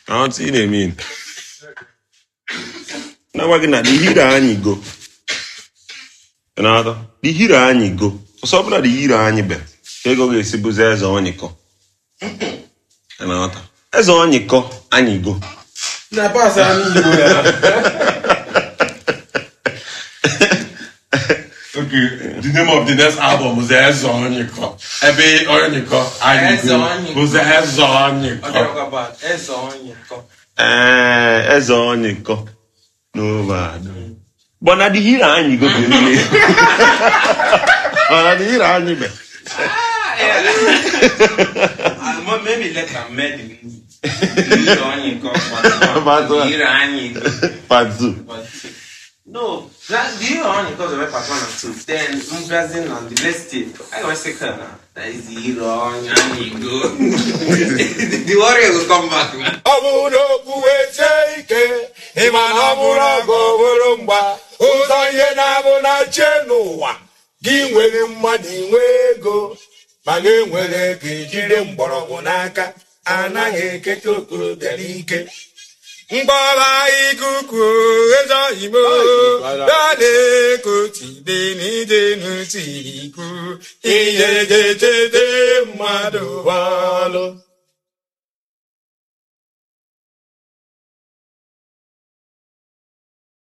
What do you mean? Now we're gonna the hero and go. Another the hero and go. So the hero and be. They go get sibuze on you. Another. As on you go and you go. Na pass Okay, the name of the next album was Ezonyiko. Ebe Onyiko, Anyiko. Was Ezonyiko. Okay, talk about Ezonyiko. Ezonyiko. No bad. But now the hero and you go to really. But now the hero and you be. Maybe let them make it. Ezonyiko. Part 2. No, that's the hero only because of part 1 and 2. Then Brazil and the next tape. I was second now. That is the hero only go. The warrior will come back. Abuno kuwezeke, imana muna govorumba, uzaye na muna chenuwa. Ginwele mmadi nwego, mage nwele kijire mborogo n'aka, anaghị ekeke okorobịa n'ike. Mbara ikuku ezo imo, dale kuti deni denu tiriku, iye jejede mmadụ wa.